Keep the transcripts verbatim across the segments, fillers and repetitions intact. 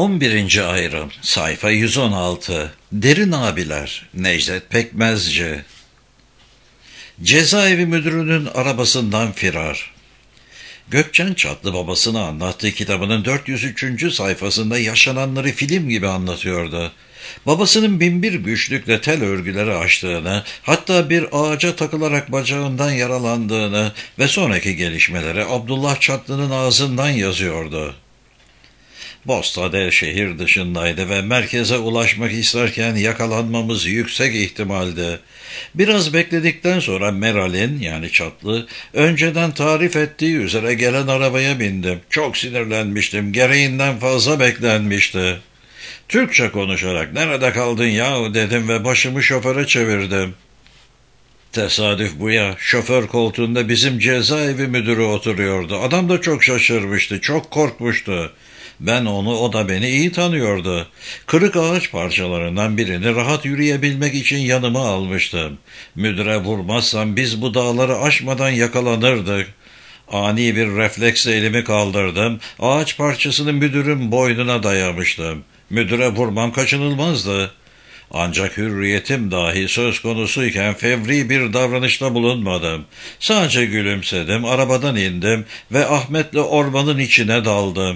on birinci ayrım, sayfa yüz on altı. Derin abiler, Necdet Pekmezci. Cezaevi müdürünün arabasından firar. Gökçen Çatlı babasına anlattığı kitabının dört yüz üçüncü sayfasında yaşananları film gibi anlatıyordu. Babasının binbir güçlükle tel örgüleri açtığını, hatta bir ağaca takılarak bacağından yaralandığını ve sonraki gelişmeleri Abdullah Çatlı'nın ağzından yazıyordu. Bostadel şehir dışındaydı ve merkeze ulaşmak isterken yakalanmamız yüksek ihtimaldi. Biraz bekledikten sonra Meral'in, yani Çatlı, önceden tarif ettiği üzere gelen arabaya bindim. Çok sinirlenmiştim, gereğinden fazla beklenmişti. Türkçe konuşarak "Nerede kaldın yahu?" dedim ve başımı şoföre çevirdim. Tesadüf bu ya, şoför koltuğunda bizim cezaevi müdürü oturuyordu. Adam da çok şaşırmıştı, çok korkmuştu. Ben onu, o da beni iyi tanıyordu. Kırık ağaç parçalarından birini rahat yürüyebilmek için yanıma almıştım. Müdüre vurmazsam biz bu dağları aşmadan yakalanırdık. Ani bir refleksle elimi kaldırdım. Ağaç parçasını müdürün boynuna dayamıştım. Müdüre vurmam kaçınılmazdı. Ancak hürriyetim dahi söz konusuyken fevri bir davranışta bulunmadım. Sadece gülümsedim, arabadan indim ve Ahmet'le ormanın içine daldım.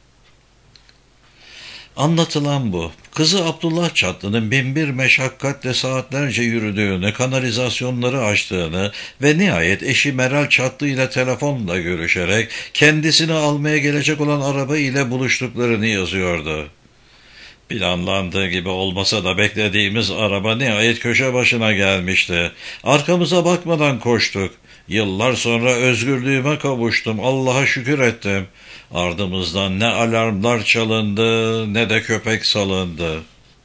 Anlatılan bu. Kızı Abdullah Çatlı'nın binbir meşakkatle saatlerce yürüdüğünü, kanalizasyonları açtığını ve nihayet eşi Meral Çatlı ile telefonla görüşerek kendisini almaya gelecek olan araba ile buluştuklarını yazıyordu. Planlandığı gibi olmasa da beklediğimiz araba nihayet köşe başına gelmişti. Arkamıza bakmadan koştuk. Yıllar sonra özgürlüğüme kavuştum. Allah'a şükür ettim. Ardımızdan ne alarmlar çalındı ne de köpek salındı.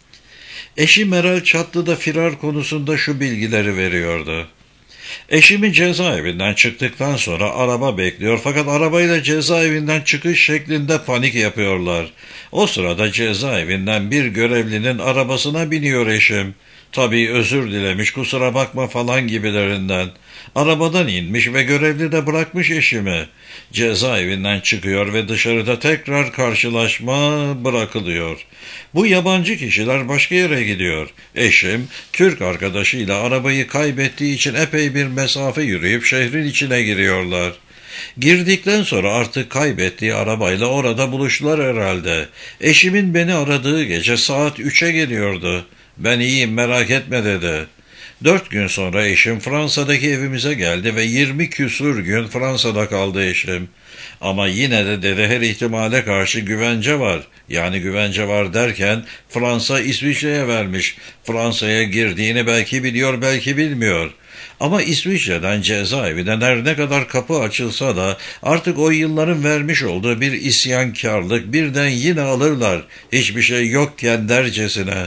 Eşi Meral Çatlı da firar konusunda şu bilgileri veriyordu. Eşimin cezaevinden çıktıktan sonra araba bekliyor, fakat arabayla cezaevinden çıkış şeklinde panik yapıyorlar. O sırada cezaevinden bir görevlinin arabasına biniyor eşim. Tabii özür dilemiş, kusura bakma falan gibilerinden. Arabadan inmiş ve görevli de bırakmış eşimi. Cezaevinden çıkıyor ve dışarıda tekrar karşılaşma bırakılıyor. Bu yabancı kişiler başka yere gidiyor. Eşim, Türk arkadaşıyla arabayı kaybettiği için epey bir mesafe yürüyüp şehrin içine giriyorlar. Girdikten sonra artık kaybettiği arabayla orada buluştular herhalde. Eşimin beni aradığı gece saat üçe geliyordu. "Ben iyiyim, merak etme" dedi. Dört gün sonra eşim Fransa'daki evimize geldi ve yirmi küsur gün Fransa'da kaldı eşim. Ama yine de dedi, her ihtimale karşı güvence var. Yani güvence var derken Fransa İsviçre'ye vermiş. Fransa'ya girdiğini belki biliyor, belki bilmiyor. Ama İsviçre'den, cezaevinden her ne kadar kapı açılsa da artık o yılların vermiş olduğu bir isyankarlık birden yine alırlar. Hiçbir şey yokken dercesine.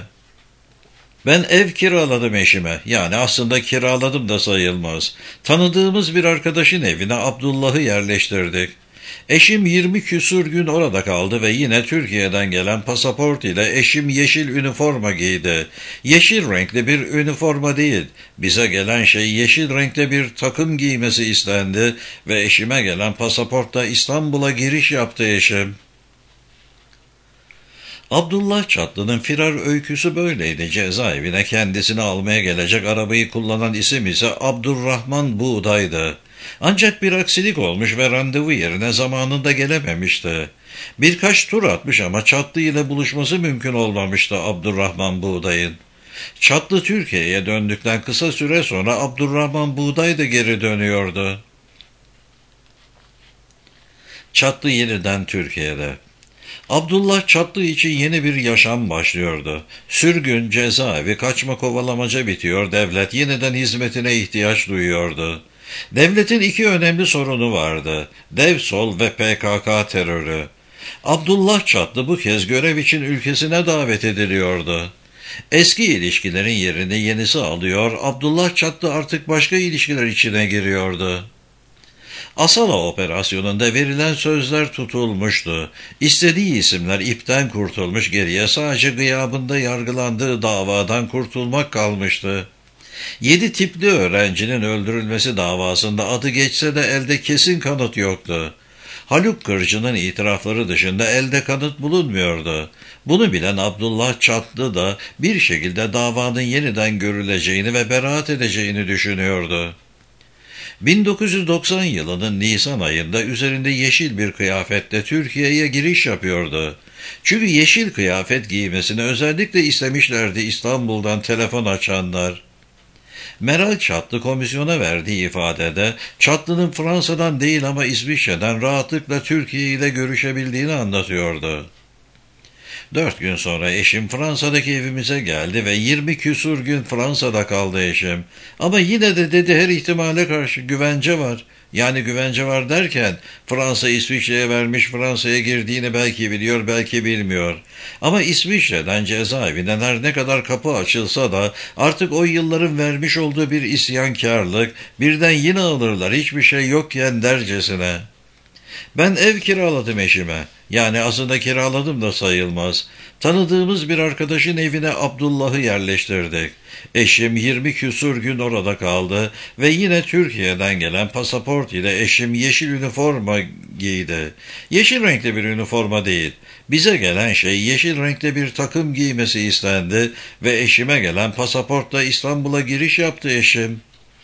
Ben ev kiraladım eşime. Yani aslında kiraladım da sayılmaz. Tanıdığımız bir arkadaşın evine Abdullah'ı yerleştirdik. Eşim yirmi küsur gün orada kaldı ve yine Türkiye'den gelen pasaport ile eşim yeşil üniforma giydi. Yeşil renkli bir üniforma değil. Bize gelen şey yeşil renkli bir takım giymesi istendi ve eşime gelen pasaportta İstanbul'a giriş yaptı eşim. Abdullah Çatlı'nın firar öyküsü böyleydi. Cezaevine kendisini almaya gelecek arabayı kullanan isim ise Abdurrahman Buğday'dı. Ancak bir aksilik olmuş ve randevu yerine zamanında gelememişti. Birkaç tur atmış ama Çatlı ile buluşması mümkün olmamıştı Abdurrahman Buğday'ın. Çatlı Türkiye'ye döndükten kısa süre sonra Abdurrahman Buğday da geri dönüyordu. Çatlı yeniden Türkiye'de. Abdullah Çatlı için yeni bir yaşam başlıyordu. Sürgün, cezaevi, kaçma kovalamaca bitiyor, devlet yeniden hizmetine ihtiyaç duyuyordu. Devletin iki önemli sorunu vardı: Dev Sol ve P K K terörü. Abdullah Çatlı bu kez görev için ülkesine davet ediliyordu. Eski ilişkilerin yerini yenisi alıyor, Abdullah Çatlı artık başka ilişkiler içine giriyordu. Asala operasyonunda verilen sözler tutulmuştu. İstediği isimler ipten kurtulmuş, geriye sadece gıyabında yargılandığı davadan kurtulmak kalmıştı. Yedi tipli öğrencinin öldürülmesi davasında adı geçse de elde kesin kanıt yoktu. Haluk Kırcı'nın itirafları dışında elde kanıt bulunmuyordu. Bunu bilen Abdullah Çatlı da bir şekilde davanın yeniden görüleceğini ve beraat edeceğini düşünüyordu. bin dokuz yüz doksan yılının Nisan ayında üzerinde yeşil bir kıyafetle Türkiye'ye giriş yapıyordu. Çünkü yeşil kıyafet giymesini özellikle istemişlerdi İstanbul'dan telefon açanlar. Meral Çatlı komisyona verdiği ifadede Çatlı'nın Fransa'dan değil ama İsviçre'den rahatlıkla Türkiye ile görüşebildiğini anlatıyordu. Dört gün sonra eşim Fransa'daki evimize geldi ve yirmi küsur gün Fransa'da kaldı eşim. Ama yine de dedi her ihtimale karşı güvence var. Yani güvence var derken Fransa İsviçre'ye vermiş, Fransa'ya girdiğini belki biliyor belki bilmiyor. Ama İsviçre'den cezaevinden her ne kadar kapı açılsa da artık o yılların vermiş olduğu bir isyankarlık birden yine alırlar hiçbir şey yokken dercesine. Ben ev kiraladım eşime. Yani aslında kiraladım da sayılmaz. Tanıdığımız bir arkadaşın evine Abdullah'ı yerleştirdik. Eşim yirmi küsur gün orada kaldı ve yine Türkiye'den gelen pasaport ile eşim yeşil üniforma giydi. Yeşil renkli bir üniforma değil. Bize gelen şey yeşil renkli bir takım giymesi istendi ve eşime gelen pasaportla İstanbul'a giriş yaptı eşim.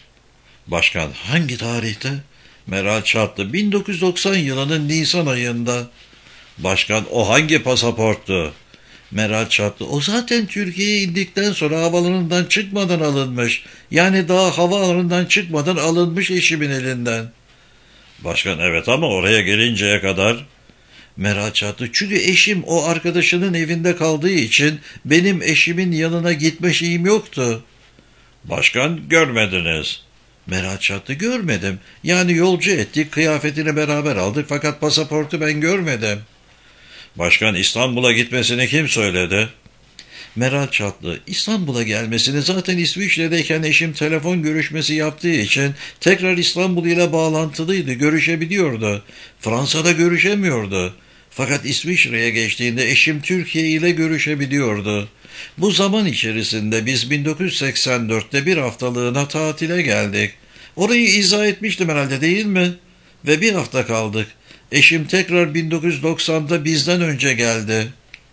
Başkan hangi tarihte? Meral Çatlı bin dokuz yüz doksan yılının Nisan ayında. Başkan o hangi pasaporttu? Meral Çatlı o zaten Türkiye'ye indikten sonra havalanından çıkmadan alınmış. Yani daha havaalanından çıkmadan alınmış eşimin elinden. Başkan evet ama oraya gelinceye kadar. Meral Çatlı çünkü eşim o arkadaşının evinde kaldığı için benim eşimin yanına gitme şeyim yoktu. Başkan görmediniz. Meral Çatlı görmedim. Yani yolcu ettik, kıyafetini beraber aldık fakat pasaportu ben görmedim. Başkan İstanbul'a gitmesini kim söyledi? Meral Çatlı İstanbul'a gelmesini zaten İsviçre'deyken eşim telefon görüşmesi yaptığı için tekrar İstanbul ile bağlantılıydı, görüşebiliyordu. Fransa'da görüşemiyordu. Fakat İsviçre'ye geçtiğinde eşim Türkiye ile görüşebiliyordu. Bu zaman içerisinde biz bin dokuz yüz seksen dörtte bir haftalığına tatile geldik. Orayı izah etmiştim herhalde değil mi? Ve bir hafta kaldık. Eşim tekrar bin dokuz yüz doksanda bizden önce geldi.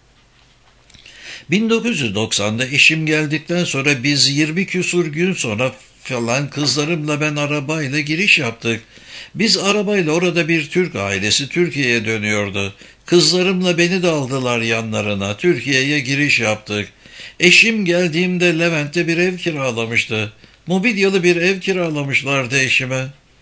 bin dokuz yüz doksanda eşim geldikten sonra biz yirmi küsur gün sonra falan kızlarımla ben arabayla giriş yaptık. Biz arabayla orada bir Türk ailesi Türkiye'ye dönüyordu. Kızlarımla beni de aldılar yanlarına. Türkiye'ye giriş yaptık. Eşim geldiğimde Levent'te bir ev kiralamıştı. Mobilyalı bir ev kiralamışlardı eşime.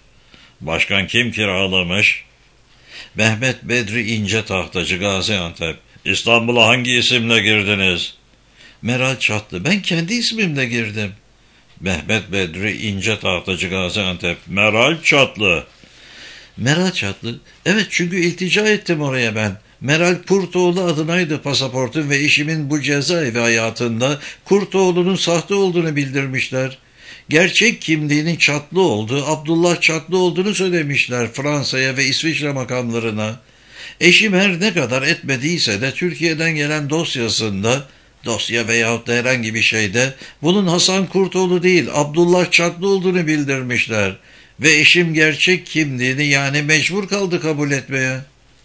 Başkan kim kiralamış? Mehmet Bedri İnce Tahtacı Gaziantep. İstanbul'a hangi isimle girdiniz? Meral Çatlı ben kendi ismimle girdim. Mehmet Bedri İnce Tahtacı Gaziantep. Meral Çatlı. Meral Çatlı evet çünkü iltica ettim oraya ben. Meral Kurtoğlu adınaydı pasaportum ve eşimin bu cezaevi hayatında Kurtoğlu'nun sahte olduğunu bildirmişler. Gerçek kimliğinin Çatlı olduğu, Abdullah Çatlı olduğunu söylemişler Fransa'ya ve İsviçre makamlarına. Eşim her ne kadar etmediyse de Türkiye'den gelen dosyasında, dosya veyahut da herhangi bir şeyde bunun Hasan Kurtoğlu değil Abdullah Çatlı olduğunu bildirmişler. Ve eşim gerçek kimliğini yani mecbur kaldı kabul etmeye.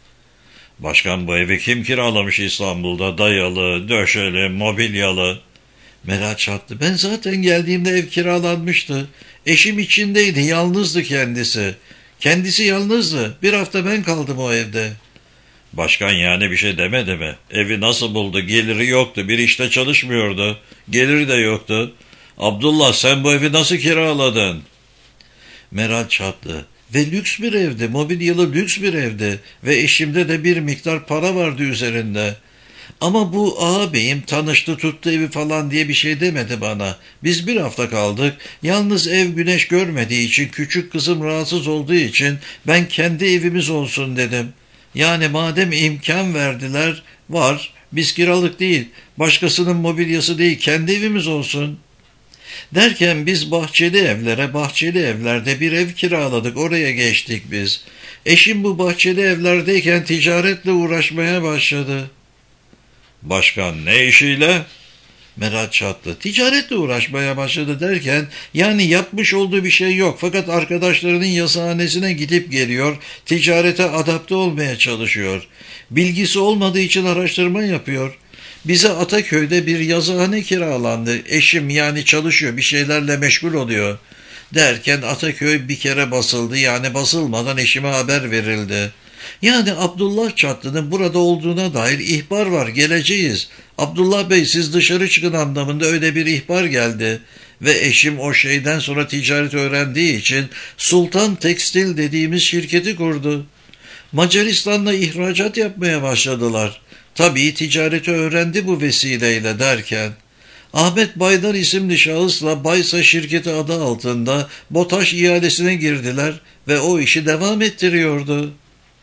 Başkan bu evi kim kiralamış İstanbul'da? Dayalı, döşeli, mobilyalı. Meral Çatlı ben zaten geldiğimde ev kiralanmıştı. Eşim içindeydi, yalnızdı kendisi. Kendisi yalnızdı. Bir hafta ben kaldım o evde. Başkan yani bir şey demedi mi? Evi nasıl buldu? Geliri yoktu. Bir işte çalışmıyordu. Geliri de yoktu. Abdullah sen bu evi nasıl kiraladın? Meral Çatlı ve lüks bir evdi, mobilyalı lüks bir evdi ve eşimde de bir miktar para vardı üzerinde. Ama bu ağabeyim tanıştı tuttu evi falan diye bir şey demedi bana. Biz bir hafta kaldık. Yalnız ev güneş görmediği için küçük kızım rahatsız olduğu için ben kendi evimiz olsun dedim. Yani madem imkan verdiler var biz kiralık değil başkasının mobilyası değil kendi evimiz olsun. Derken biz bahçeli evlere, bahçeli evlerde bir ev kiraladık, oraya geçtik biz. Eşim bu bahçeli evlerdeyken ticaretle uğraşmaya başladı. Başkan ne işiyle? Meral Çatlı ticaretle uğraşmaya başladı derken, yani yapmış olduğu bir şey yok fakat arkadaşlarının yazıhanesine gidip geliyor, ticarete adapte olmaya çalışıyor. Bilgisi olmadığı için araştırma yapıyor. Bize Ataköy'de bir yazıhane kiralandı. Eşim yani çalışıyor, bir şeylerle meşgul oluyor. Derken Ataköy bir kere basıldı, yani basılmadan eşime haber verildi. Yani Abdullah Çatlı'nın burada olduğuna dair ihbar var, geleceğiz. Abdullah Bey siz dışarı çıkın anlamında öyle bir ihbar geldi. Ve eşim o şeyden sonra ticaret öğrendiği için Sultan Tekstil dediğimiz şirketi kurdu. Macaristan'la ihracat yapmaya başladılar. Tabii ticareti öğrendi bu vesileyle derken, Ahmet Baydar isimli şahısla Baysa şirketi adı altında BOTAŞ ihalesine girdiler ve o işi devam ettiriyordu.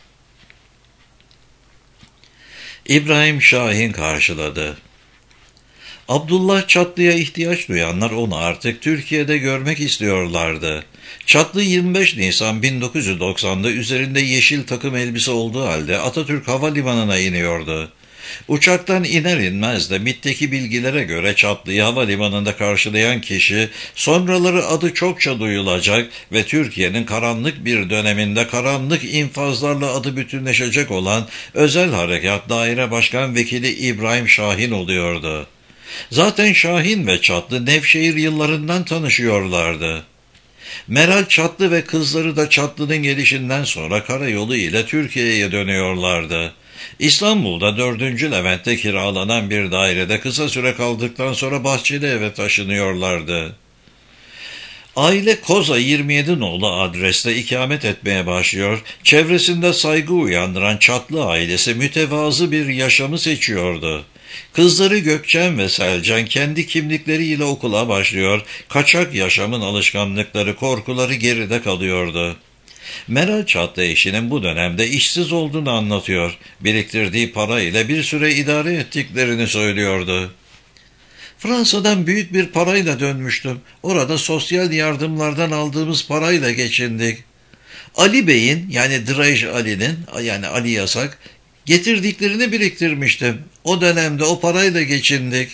İbrahim Şahin karşıladı. Abdullah Çatlı'ya ihtiyaç duyanlar onu artık Türkiye'de görmek istiyorlardı. Çatlı yirmi beş Nisan bin dokuz yüz doksanda üzerinde yeşil takım elbise olduğu halde Atatürk Havalimanı'na iniyordu. Uçaktan iner inmez de MİT'teki bilgilere göre Çatlı'yı havalimanında karşılayan kişi sonraları adı çokça duyulacak ve Türkiye'nin karanlık bir döneminde karanlık infazlarla adı bütünleşecek olan Özel Harekat Daire Başkan Vekili İbrahim Şahin oluyordu. Zaten Şahin ve Çatlı Nevşehir yıllarından tanışıyorlardı. Meral Çatlı ve kızları da Çatlı'nın gelişinden sonra karayolu ile Türkiye'ye dönüyorlardı. İstanbul'da dördüncü Levent'te kiralanan bir dairede kısa süre kaldıktan sonra Bahçeli eve taşınıyorlardı. Aile Koza yirmi yedi nolu adreste ikamet etmeye başlıyor, çevresinde saygı uyandıran Çatlı ailesi mütevazı bir yaşamı seçiyordu. Kızları Gökçen ve Selcan kendi kimlikleriyle okula başlıyor, kaçak yaşamın alışkanlıkları, korkuları geride kalıyordu. Meral Çatlı eşinin bu dönemde işsiz olduğunu anlatıyor, biriktirdiği para ile bir süre idare ettiklerini söylüyordu. Fransa'dan büyük bir parayla dönmüştüm. Orada sosyal yardımlardan aldığımız parayla geçindik. Ali Bey'in, yani Drej Ali'nin, yani Ali Yasak, getirdiklerini biriktirmiştim. O dönemde o parayla geçindik.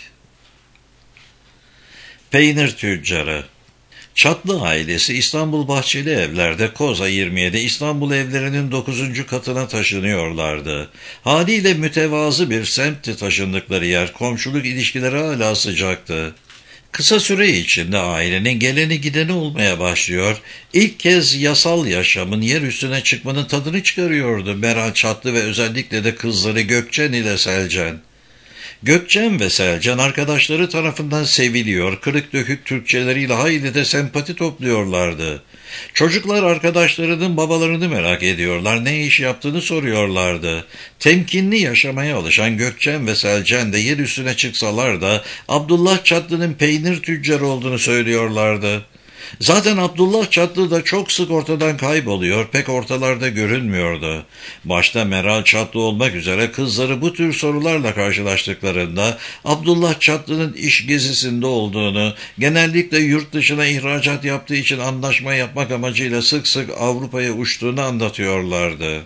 Peynir tüccarı. Çatlı ailesi İstanbul Bahçeli Evler'de Koza yirmi yedi İstanbul evlerinin dokuzuncu katına taşınıyorlardı. Haliyle mütevazı bir semtti taşındıkları yer, komşuluk ilişkileri hala sıcaktı. Kısa süre içinde ailenin geleni gideni olmaya başlıyor, ilk kez yasal yaşamın yer üstüne çıkmanın tadını çıkarıyordu Meral Çatlı ve özellikle de kızları Gökçen ile Selcan. Gökçen ve Selcan arkadaşları tarafından seviliyor, kırık dökük Türkçeleriyle hayli de sempati topluyorlardı. Çocuklar arkadaşlarının babalarını merak ediyorlar, ne iş yaptığını soruyorlardı. Temkinli yaşamaya alışan Gökçen ve Selcan de yer üstüne çıksalar da Abdullah Çatlı'nın peynir tüccarı olduğunu söylüyorlardı. Zaten Abdullah Çatlı da çok sık ortadan kayboluyor, pek ortalarda görünmüyordu. Başta Meral Çatlı olmak üzere kızları bu tür sorularla karşılaştıklarında Abdullah Çatlı'nın iş gezisinde olduğunu, genellikle yurt dışına ihracat yaptığı için anlaşma yapmak amacıyla sık sık Avrupa'ya uçtuğunu anlatıyorlardı.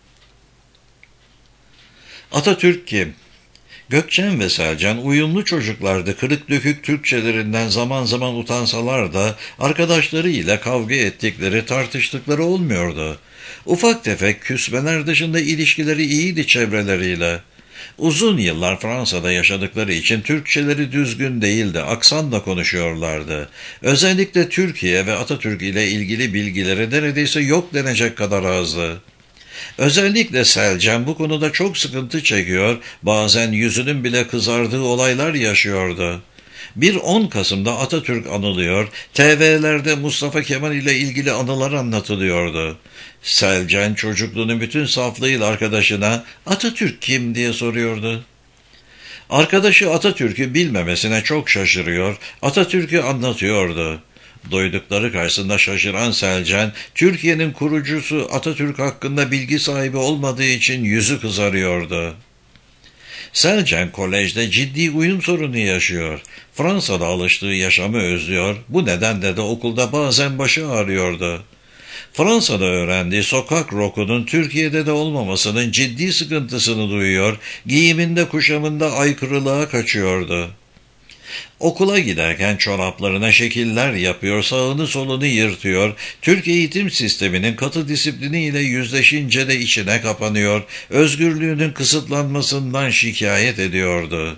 Atatürk kim? Gökçen ve Selcan uyumlu çocuklardı, kırık dökük Türkçelerinden zaman zaman utansalar da arkadaşlarıyla kavga ettikleri, tartıştıkları olmuyordu. Ufak tefek küsmeler dışında ilişkileri iyiydi çevreleriyle. Uzun yıllar Fransa'da yaşadıkları için Türkçeleri düzgün değildi, aksanla konuşuyorlardı. Özellikle Türkiye ve Atatürk ile ilgili bilgileri neredeyse yok denecek kadar azdı. Özellikle Selcan bu konuda çok sıkıntı çekiyor, bazen yüzünün bile kızardığı olaylar yaşıyordu. Bir on Kasım'da Atatürk anılıyor, T V'lerde Mustafa Kemal ile ilgili anılar anlatılıyordu. Selcan çocukluğunun bütün saflığıyla arkadaşına "Atatürk kim?" diye soruyordu. Arkadaşı Atatürk'ü bilmemesine çok şaşırıyor, Atatürk'ü anlatıyordu. Duydukları karşısında şaşıran Selcan, Türkiye'nin kurucusu Atatürk hakkında bilgi sahibi olmadığı için yüzü kızarıyordu. Selcan kolejde ciddi uyum sorunu yaşıyor. Fransa'da alıştığı yaşamı özlüyor, bu nedenle de okulda bazen başı ağrıyordu. Fransa'da öğrendiği sokak rokunun Türkiye'de de olmamasının ciddi sıkıntısını duyuyor, giyiminde kuşamında aykırılığa kaçıyordu. Okula giderken çoraplarına şekiller yapıyor, sağını solunu yırtıyor, Türk eğitim sisteminin katı disipliniyle yüzleşince de içine kapanıyor, özgürlüğünün kısıtlanmasından şikayet ediyordu.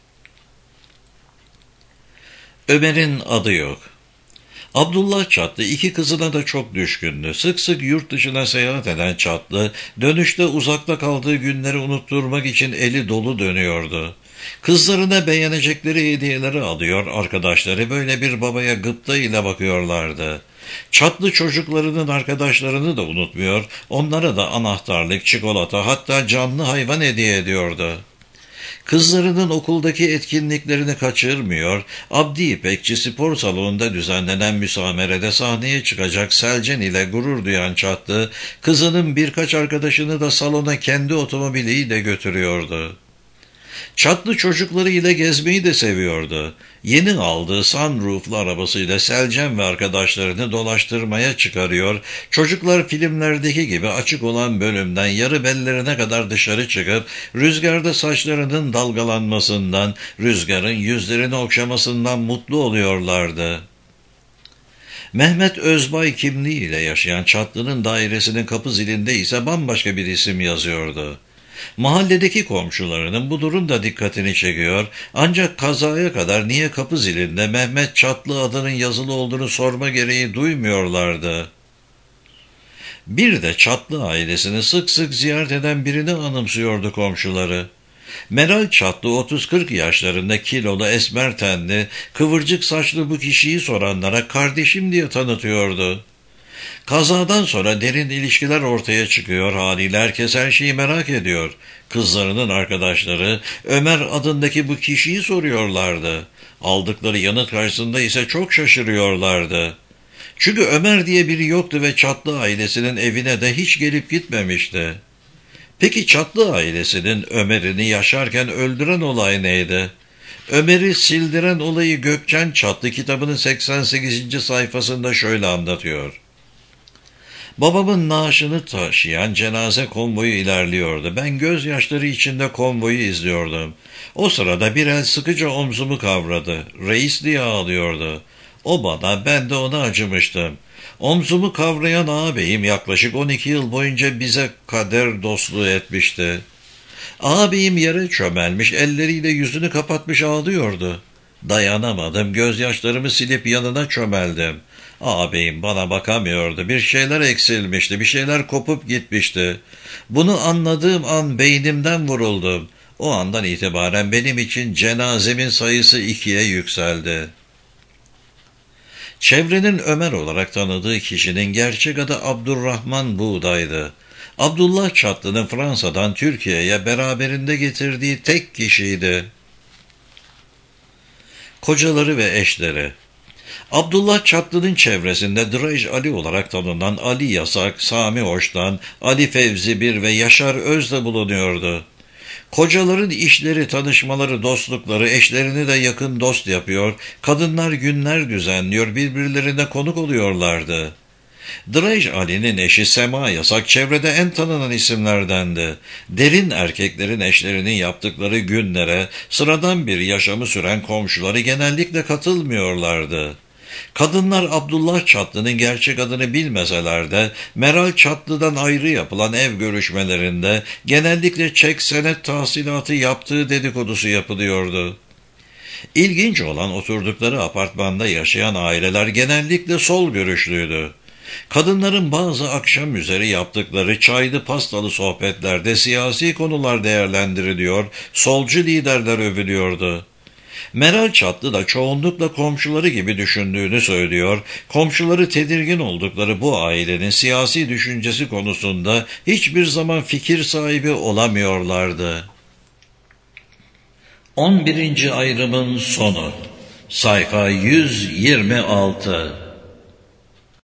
Ömer'in adı yok. Abdullah Çatlı iki kızına da çok düşkündü. Sık sık yurt dışına seyahat eden Çatlı, dönüşte uzakta kaldığı günleri unutturmak için eli dolu dönüyordu. Kızlarına beğenecekleri hediyeleri alıyor, arkadaşları böyle bir babaya gıpta ile bakıyorlardı. Çatlı çocuklarının arkadaşlarını da unutmuyor, onlara da anahtarlık, çikolata, hatta canlı hayvan hediye ediyordu. Kızlarının okuldaki etkinliklerini kaçırmıyor, Abdi İpekçi spor salonunda düzenlenen müsamerede sahneye çıkacak Selcan ile gurur duyan Çatlı, kızının birkaç arkadaşını da salona kendi otomobiliyle götürüyordu. Çatlı çocukları ile gezmeyi de seviyordu. Yeni aldığı sunrooflu arabasıyla Selcan ve arkadaşlarını dolaştırmaya çıkarıyor, çocuklar filmlerdeki gibi açık olan bölümden yarı bellerine kadar dışarı çıkıp, rüzgarda saçlarının dalgalanmasından, rüzgarın yüzlerini okşamasından mutlu oluyorlardı. Mehmet Özbay kimliğiyle yaşayan Çatlı'nın dairesinin kapı zilinde ise bambaşka bir isim yazıyordu. Mahalledeki komşularının bu durum da dikkatini çekiyor, ancak kazaya kadar niye kapı zilinde Mehmet Çatlı adının yazılı olduğunu sorma gereği duymuyorlardı. Bir de Çatlı ailesini sık sık ziyaret eden birini anımsıyordu komşuları. Meral Çatlı otuz kırk yaşlarında kilolu, esmer tenli, kıvırcık saçlı bu kişiyi soranlara kardeşim diye tanıtıyordu. Kazadan sonra derin ilişkiler ortaya çıkıyor, haliyle herkes her şeyi merak ediyor. Kızlarının arkadaşları Ömer adındaki bu kişiyi soruyorlardı. Aldıkları yanıt karşısında ise çok şaşırıyorlardı. Çünkü Ömer diye biri yoktu ve Çatlı ailesinin evine de hiç gelip gitmemişti. Peki Çatlı ailesinin Ömer'ini yaşarken öldüren olay neydi? Ömer'i sildiren olayı Gökçen Çatlı kitabının seksen sekizinci sayfasında şöyle anlatıyor. Babamın naaşını taşıyan cenaze konvoyu ilerliyordu. Ben gözyaşları içinde konvoyu izliyordum. O sırada bir el sıkıca omzumu kavradı. Reis diye ağlıyordu. O bana, ben de ona acımıştım. Omzumu kavrayan ağabeyim yaklaşık on iki yıl boyunca bize kader dostluğu etmişti. Ağabeyim yere çömelmiş, elleriyle yüzünü kapatmış ağlıyordu. Dayanamadım, gözyaşlarımı silip yanına çömeldim. Ağabeyim bana bakamıyordu, bir şeyler eksilmişti, bir şeyler kopup gitmişti. Bunu anladığım an beynimden vuruldum. O andan itibaren benim için cenazemin sayısı ikiye yükseldi. Çevrenin Ömer olarak tanıdığı kişinin gerçek adı Abdurrahman Buğday'dı. Abdullah Çatlı'nın Fransa'dan Türkiye'ye beraberinde getirdiği tek kişiydi. Kocaları ve eşleri. Abdullah Çatlı'nın çevresinde Drej Ali olarak tanınan Ali Yasak, Sami Hoş'tan, Ali Fevzi Bir ve Yaşar Öz de bulunuyordu. Kocaların işleri, tanışmaları, dostlukları eşlerini de yakın dost yapıyor, kadınlar günler düzenliyor, birbirlerine konuk oluyorlardı. Drej Ali'nin eşi Sema Yasak çevrede en tanınan isimlerdendi. Derin erkeklerin eşlerinin yaptıkları günlere sıradan bir yaşamı süren komşuları genellikle katılmıyorlardı. Kadınlar Abdullah Çatlı'nın gerçek adını bilmeseler de Meral Çatlı'dan ayrı yapılan ev görüşmelerinde genellikle çek senet tahsilatı yaptığı dedikodusu yapılıyordu. İlginç olan oturdukları apartmanda yaşayan aileler genellikle sol görüşlüydü. Kadınların bazı akşam üzeri yaptıkları çaylı pastalı sohbetlerde siyasi konular değerlendiriliyor, solcu liderler övülüyordu. Meral Çatlı da çoğunlukla komşuları gibi düşündüğünü söylüyor, komşuları tedirgin oldukları bu ailenin siyasi düşüncesi konusunda hiçbir zaman fikir sahibi olamıyorlardı. on birinci ayrımın sonu. Sayfa yüz yirmi altı.